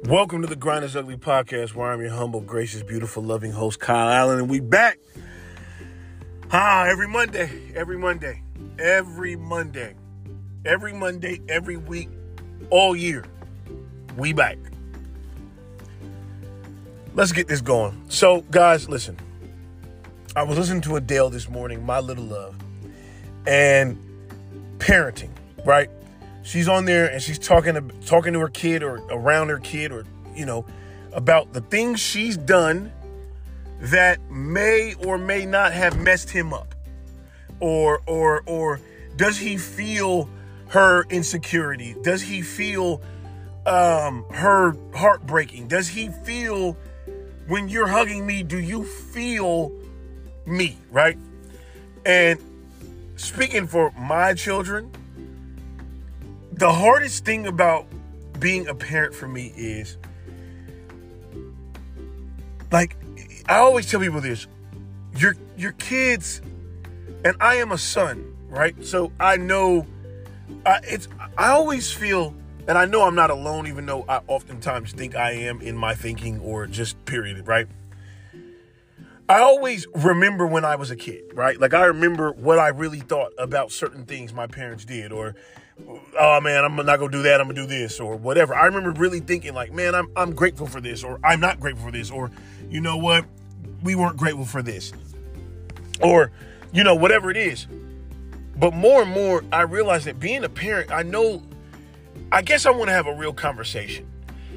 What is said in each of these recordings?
Welcome to the Grind is Ugly podcast, where I'm your humble, gracious, beautiful, loving host, Kyle Allen, and we back. Every Monday, every week, all year, we back. Let's get this going. So, guys, listen. I was listening to Adele this morning, my little love, and parenting, right? She's on there and she's talking to her kid or around her kid or, about the things she's done that may or may not have messed him up. Or does he feel her insecurity? Does he feel her heartbreaking? Does he feel, when you're hugging me, do you feel me, right? And speaking for my children, the hardest thing about being a parent for me is, like, I always tell people this, your kids, and I am a son, right? So I know, I always feel, and I know I'm not alone, even though I oftentimes think I am in my thinking or just period, right? I always remember when I was a kid, right? Like, I remember what I really thought about certain things my parents did, or, oh man, I'm not going to do that, I'm going to do this, or whatever. I remember really thinking like, man, I'm grateful for this, or I'm not grateful for this, or, you know what, we weren't grateful for this, or, whatever it is. But more and more, I realize that being a parent, I guess I want to have a real conversation.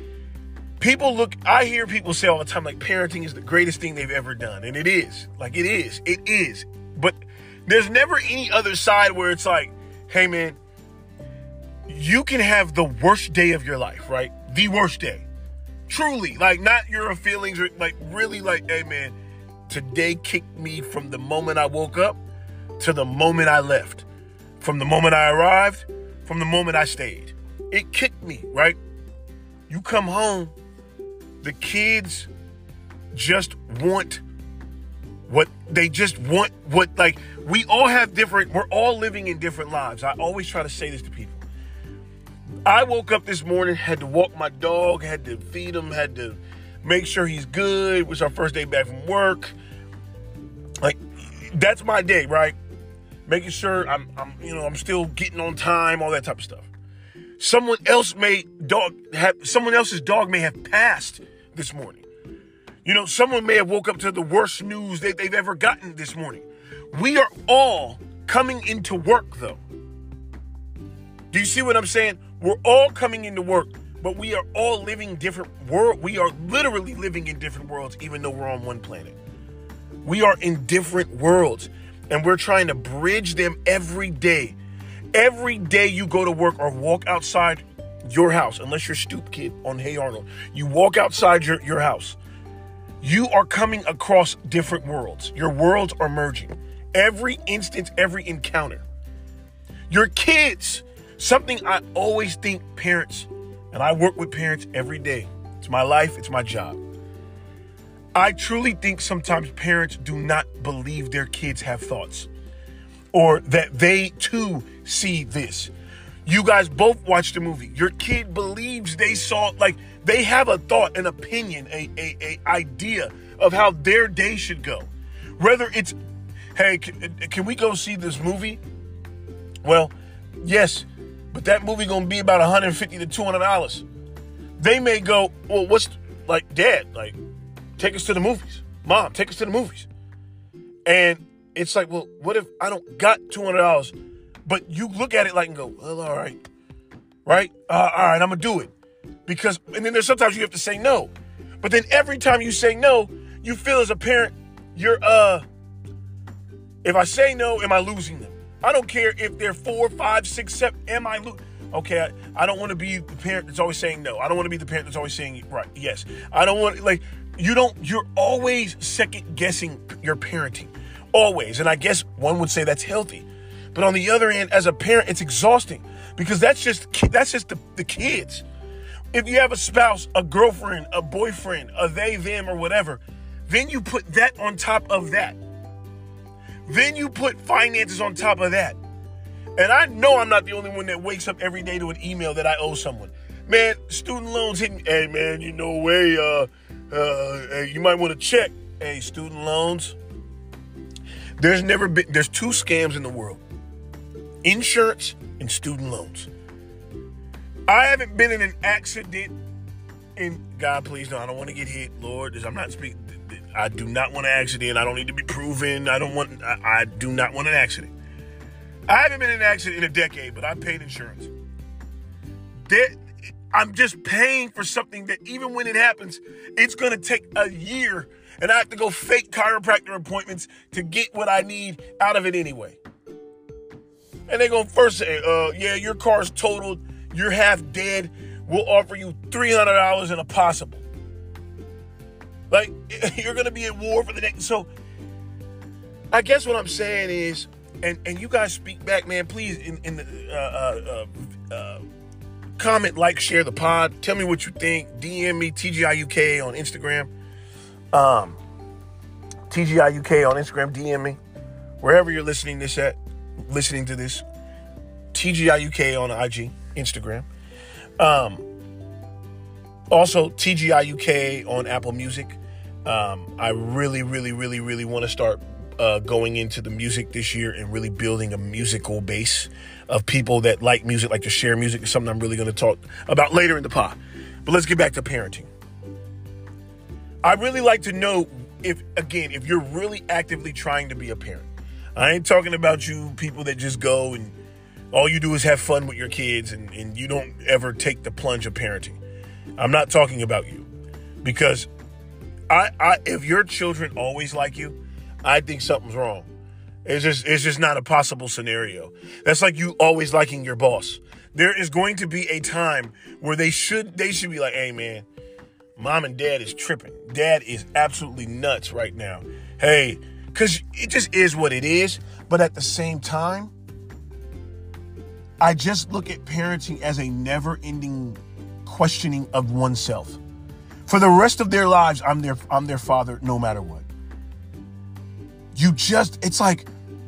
I hear people say all the time, like, parenting is the greatest thing they've ever done. And it is. Like, it is. But there's never any other side where it's like, hey, man, you can have the worst day of your life, right? The worst day. Truly. Like, not your feelings, or like, really, like, hey, man, today kicked me from the moment I woke up to the moment I left. From the moment I arrived, from the moment I stayed. It kicked me, right? You come home, the kids just want what we all have we're all living in different lives. I always try to say this to people. I woke up this morning, had to walk my dog, had to feed him, had to make sure he's good. It was our first day back from work. Like, that's my day, right? Making sure I'm still getting on time, all that type of stuff. Someone else's dog may have passed this morning. Someone may have woke up to the worst news that they've ever gotten this morning. We are all coming into work, though. Do you see what I'm saying? We're all coming into work, but we are all living different worlds. We are literally living in different worlds, even though we're on one planet. We are in different worlds, and we're trying to bridge them every day. Every day you go to work or walk outside your house, unless you're Stoop Kid on Hey Arnold, you walk outside your house. You are coming across different worlds. Your worlds are merging. Every instance, every encounter. Your kids, something I always think parents, and I work with parents every day. It's my life, it's my job. I truly think sometimes parents do not believe their kids have thoughts, or that they too see this. You guys both watched the movie. Your kid believes they saw, like, they have a thought, an opinion, a idea of how their day should go. Whether it's, hey, can we go see this movie? Well, yes, but that movie gonna be about $150 to $200. They may go, well, Dad, take us to the movies. Mom, take us to the movies. And it's like, well, what if I don't got $200? But you look at it and go, well, all right, right? All right, I'm going to do it. And then there's sometimes you have to say no. But then every time you say no, you feel as a parent, if I say no, am I losing them? I don't care if they're 4, 5, 6, 7, am I losing? Okay, I don't want to be the parent that's always saying no. I don't want to be the parent that's always saying right, yes. I don't want, you're always second guessing your parenting. Always. And I guess one would say that's healthy. But on the other end, as a parent, it's exhausting, because that's just the kids. If you have a spouse, a girlfriend, a boyfriend, a they, them, or whatever, then you put that on top of that. Then you put finances on top of that. And I know I'm not the only one that wakes up every day to an email that I owe someone. Man, student loans hitting. Hey, man, you know, you might want to check. Hey, student loans. There's two scams in the world: insurance and student loans. I haven't been in an accident, and God, please, no, I don't want to get hit, Lord. I'm not speaking. I do not want an accident. I don't need to be proven. I do not want an accident. I haven't been in an accident in a decade, but I paid insurance. I'm just paying for something that even when it happens, it's going to take a year, and I have to go fake chiropractor appointments to get what I need out of it anyway. And they're going to first say, yeah, your car's totaled. You're half dead. We'll offer you $300 in a possible. Like, you're going to be at war for the next. So I guess what I'm saying is, and you guys speak back, man, please, in the comment, like, share the pod. Tell me what you think. DM me, TGIUK on Instagram. TGIUK on Instagram, DM me. Wherever you're listening to this. TGIUK on IG, Instagram. Also, TGIUK on Apple Music. I really, really, really, really want to start going into the music this year and really building a musical base of people that like music, like to share music. It's something I'm really going to talk about later in the pod. But let's get back to parenting. I'd really like to know if you're really actively trying to be a parent. I ain't talking about you people that just go and all you do is have fun with your kids and you don't ever take the plunge of parenting. I'm not talking about you, because if your children always like you, I think something's wrong. It's just not a possible scenario. That's like you always liking your boss. There is going to be a time where they should be like, hey man, mom and dad is tripping. Dad is absolutely nuts right now. Hey, because it just is what it is. But at the same time, I just look at parenting as a never-ending questioning of oneself. For the rest of their lives, I'm their father no matter what. It's like,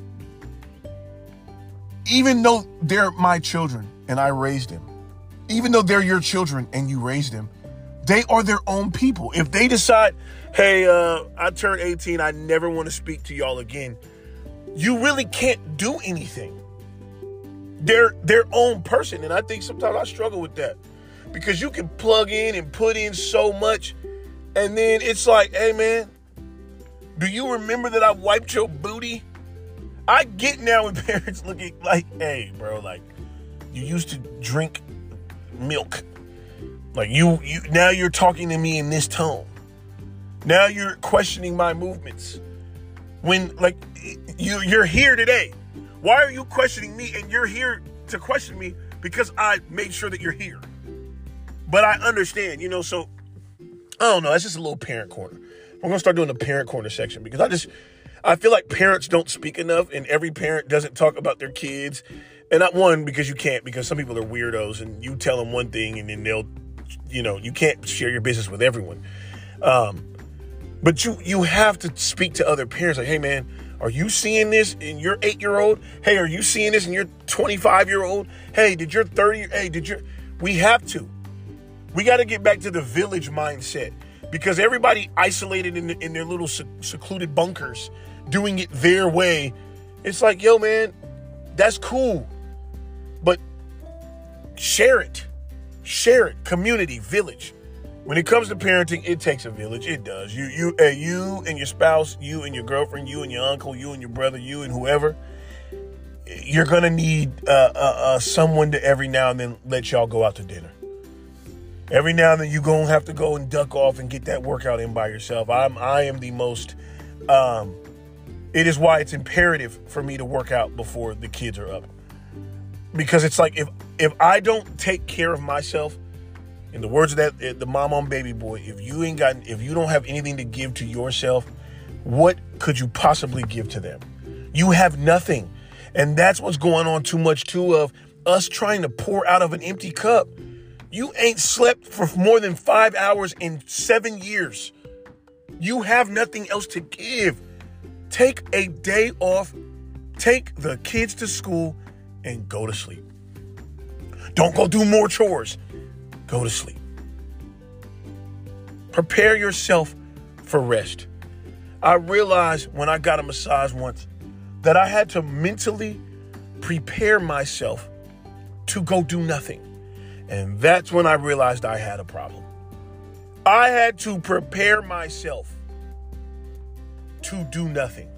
even though they're my children and I raised them, even though they're your children and you raised them, they are their own people. If they decide, hey, I turned 18, I never want to speak to y'all again, you really can't do anything. They're their own person. And I think sometimes I struggle with that, because you can plug in and put in so much, and then it's like, hey man, do you remember that I wiped your booty? I get now when parents look at like, hey bro, like you used to drink milk. Like you now you're talking to me in this tone. Now you're questioning my movements. When like you're here today. Why are you questioning me? And you're here to question me because I made sure that you're here. But I understand, so I don't know. That's just a little parent corner. I'm going to start doing the parent corner section, because I feel like parents don't speak enough, and every parent doesn't talk about their kids. And not one, because you can't, because some people are weirdos and you tell them one thing and then they'll, you can't share your business with everyone. But you have to speak to other parents like, hey man, are you seeing this in your 8-year-old? Hey, are you seeing this in your 25-year-old? Hey, we have to. We got to get back to the village mindset, because everybody isolated in their little secluded bunkers, doing it their way. It's like, yo, man, that's cool. But share it. Community, village. When it comes to parenting, it takes a village. It does. You and your spouse, you and your girlfriend, you and your uncle, you and your brother, you and whoever. You're going to need someone to every now and then let y'all go out to dinner. Every now and then you're going to have to go and duck off and get that workout in by yourself. I am the most, it is why it's imperative for me to work out before the kids are up. Because it's like, if I don't take care of myself, in the words of the mom on Baby Boy, if you don't have anything to give to yourself, what could you possibly give to them? You have nothing. And that's what's going on too much too, of us trying to pour out of an empty cup. You ain't slept for more than 5 hours in 7 years. You have nothing else to give. Take a day off, take the kids to school, and go to sleep. Don't go do more chores. go to sleep. Prepare yourself for rest. I realized when I got a massage once that I had to mentally prepare myself to go do nothing. And that's when I realized I had a problem. I had to prepare myself to do nothing.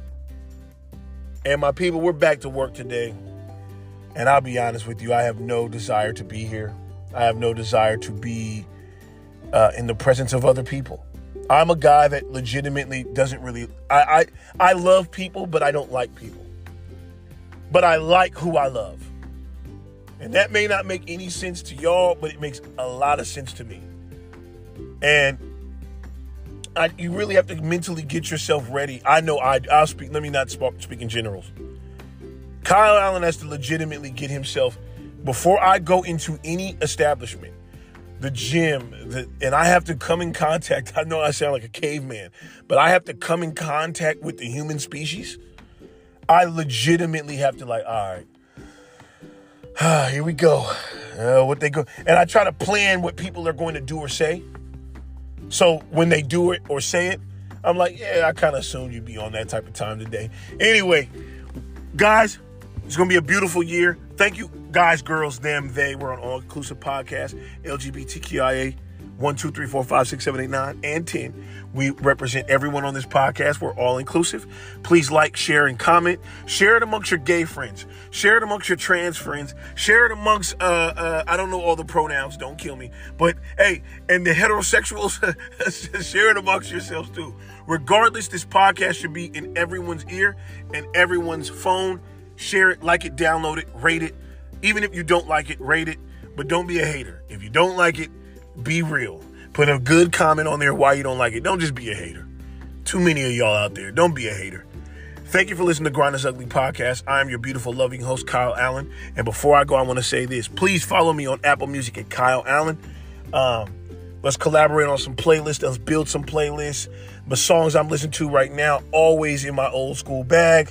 And my people, we're back to work today. And I'll be honest with you, I have no desire to be here. I have no desire to be in the presence of other people. I'm a guy that legitimately doesn't really, I love people, but I don't like people. But I like who I love. And that may not make any sense to y'all, but it makes a lot of sense to me. And you really have to mentally get yourself ready. I know I'll speak, let me not speak in generals. Kyle Allen has to legitimately get himself, before I go into any establishment, the gym, and I have to come in contact. I know I sound like a caveman, but I have to come in contact with the human species. I legitimately have to all right, here we go. What they go, and I try to plan what people are going to do or say. So when they do it or say it, I'm like, yeah, I kind of assumed you'd be on that type of time today. Anyway, guys, it's going to be a beautiful year. Thank you, guys, girls, them, they. We're on All Inclusive Podcast, LGBTQIA 1, 2, 3, 4, 5, 6, 7, 8, 9, and 10. We represent everyone on this podcast. We're all inclusive. Please like, share, and comment. Share it amongst your gay friends. Share it amongst your trans friends. Share it amongst, I don't know all the pronouns. Don't kill me. But, hey, and the heterosexuals, share it amongst yourselves, too. Regardless, this podcast should be in everyone's ear and everyone's phone. Share it, like it, download it, rate it. Even if you don't like it, rate it. But don't be a hater. If you don't like it, be real. Put a good comment on there why you don't like it. Don't just be a hater. Too many of y'all out there. Don't be a hater. Thank you for listening to Grind Is Ugly Podcast. I am your beautiful, loving host, Kyle Allen. And before I go, I want to say this. Please follow me on Apple Music at Kyle Allen. Let's collaborate on some playlists. Let's build some playlists. The songs I'm listening to right now, always in my old school bag.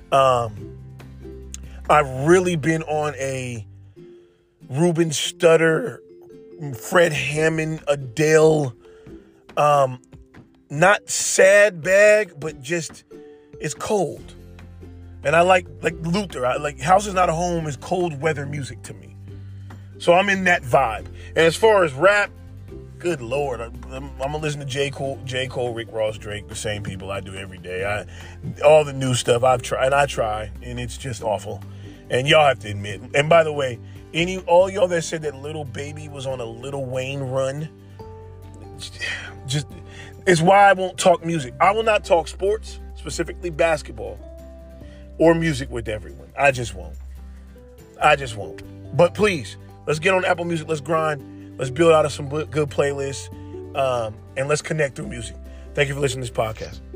I've really been on a Ruben Studdard, Fred Hammond, Adele, not sad bag, but just, it's cold. And I like Luther. I like House Is Not a Home is cold weather music to me. So I'm in that vibe. And as far as rap, good Lord, I'm going to listen to J. Cole, Rick Ross, Drake, the same people I do every day. All the new stuff I've tried, and it's just awful. And y'all have to admit, and by the way, all y'all that said that Lil Baby was on a Lil Wayne run, just, it's why I won't talk music. I will not talk sports, specifically basketball, or music with everyone. I just won't. But please, let's get on Apple Music. Let's grind. Let's build out of some good playlists, and let's connect through music. Thank you for listening to this podcast.